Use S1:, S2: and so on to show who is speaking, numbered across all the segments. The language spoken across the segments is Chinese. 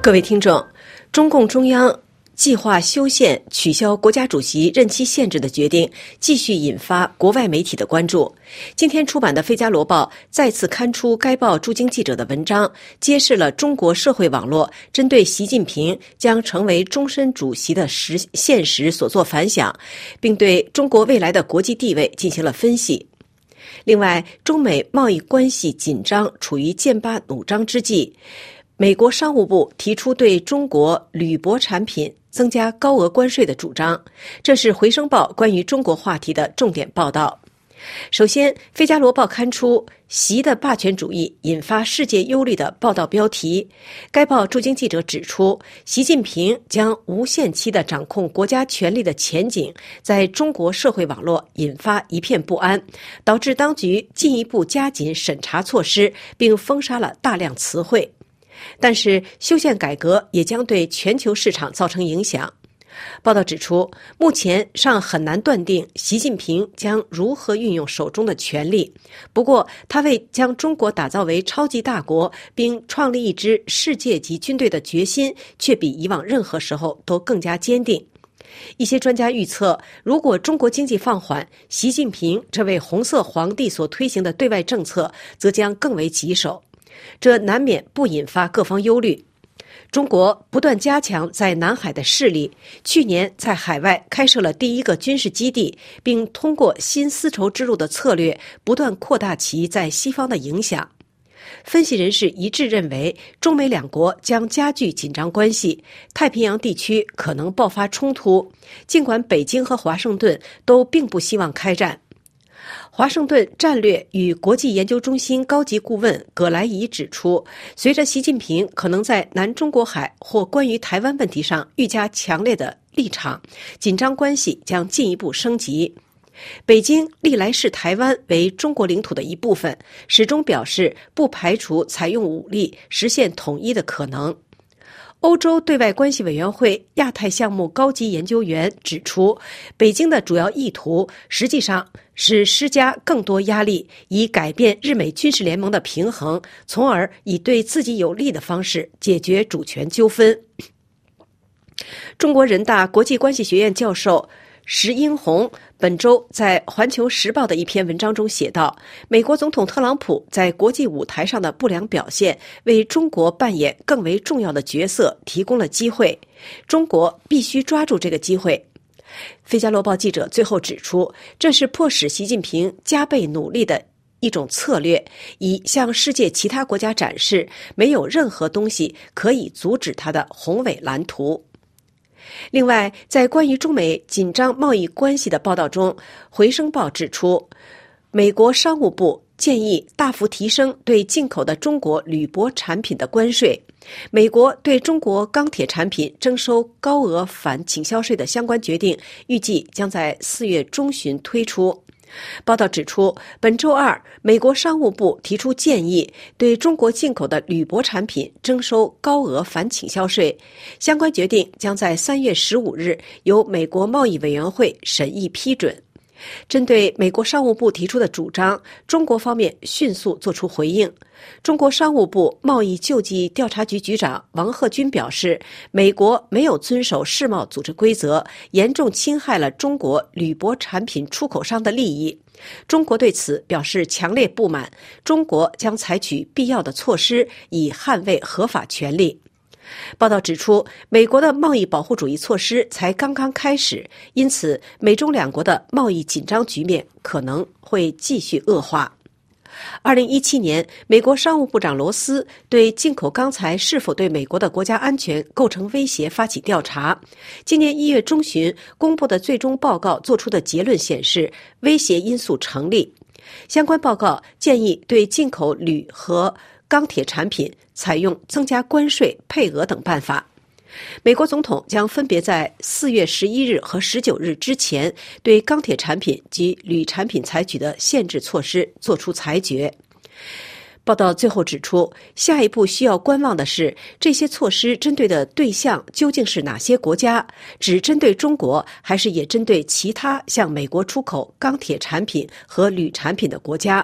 S1: 各位听众，中共中央计划修宪取消国家主席任期限制的决定继续引发国外媒体的关注。今天出版的《费加罗报》再次刊出该报驻京记者的文章，揭示了中国社会网络针对习近平将成为终身主席的现实所作反响，并对中国未来的国际地位进行了分析。另外，中美贸易关系紧张处于剑拔弩张之际，美国商务部提出对中国铝箔产品增加高额关税的主张，这是《回声报》关于中国话题的重点报道。首先，《费加罗报》刊出习的霸权主义引发世界忧虑的报道标题。该报驻京记者指出，习近平将无限期地掌控国家权力的前景在中国社会网络引发一片不安，导致当局进一步加紧审查措施，并封杀了大量词汇。但是，修宪改革也将对全球市场造成影响。报道指出，目前尚很难断定习近平将如何运用手中的权力。不过，他为将中国打造为超级大国，并创立一支世界级军队的决心，却比以往任何时候都更加坚定。一些专家预测，如果中国经济放缓，习近平这位红色皇帝所推行的对外政策则将更为棘手。这难免不引发各方忧虑。中国不断加强在南海的势力，去年在海外开设了第一个军事基地，并通过新丝绸之路的策略不断扩大其在西方的影响。分析人士一致认为，中美两国将加剧紧张关系，太平洋地区可能爆发冲突，尽管北京和华盛顿都并不希望开战。华盛顿战略与国际研究中心高级顾问葛莱仪指出，随着习近平可能在南中国海或关于台湾问题上愈加强烈的立场，紧张关系将进一步升级。北京历来视台湾为中国领土的一部分，始终表示不排除采用武力实现统一的可能。欧洲对外关系委员会亚太项目高级研究员指出，北京的主要意图实际上是施加更多压力，以改变日美军事联盟的平衡，从而以对自己有利的方式解决主权纠纷。中国人大国际关系学院教授石英红本周在《环球时报》的一篇文章中写道，美国总统特朗普在国际舞台上的不良表现为中国扮演更为重要的角色提供了机会，中国必须抓住这个机会。费加罗报记者最后指出，这是迫使习近平加倍努力的一种策略，以向世界其他国家展示没有任何东西可以阻止他的宏伟蓝图。另外，在关于中美紧张贸易关系的报道中，《回声报》指出，美国商务部建议大幅提升对进口的中国铝箔产品的关税。美国对中国钢铁产品征收高额反倾销税的相关决定，预计将在4月中旬推出。报道指出，本周二，美国商务部提出建议，对中国进口的铝箔产品征收高额反倾销税。相关决定将在3月15日由美国贸易委员会审议批准。针对美国商务部提出的主张，中国方面迅速作出回应。中国商务部贸易救济调查局局长王鹤军表示，美国没有遵守世贸组织规则，严重侵害了中国铝箔产品出口商的利益。中国对此表示强烈不满，中国将采取必要的措施以捍卫合法权利。报道指出，美国的贸易保护主义措施才刚刚开始，因此美中两国的贸易紧张局面可能会继续恶化。2017年，美国商务部长罗斯对进口钢材是否对美国的国家安全构成威胁发起调查。今年1月中旬公布的最终报告作出的结论显示，威胁因素成立。相关报告建议对进口铝和钢铁产品采用增加关税、配额等办法。美国总统将分别在4月11日和19日之前对钢铁产品及铝产品采取的限制措施作出裁决。报道最后指出，下一步需要观望的是，这些措施针对的对象究竟是哪些国家？只针对中国，还是也针对其他向美国出口钢铁产品和铝产品的国家？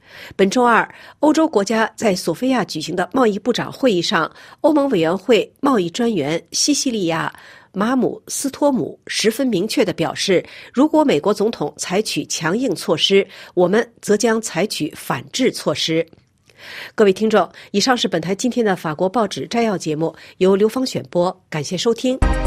S1: 本周二，欧洲国家在索菲亚举行的贸易部长会议上，欧盟委员会贸易专员西西利亚·马姆斯托姆十分明确地表示，如果美国总统采取强硬措施，我们则将采取反制措施。各位听众，以上是本台今天的法国报纸摘要节目，由刘芳选播，感谢收听。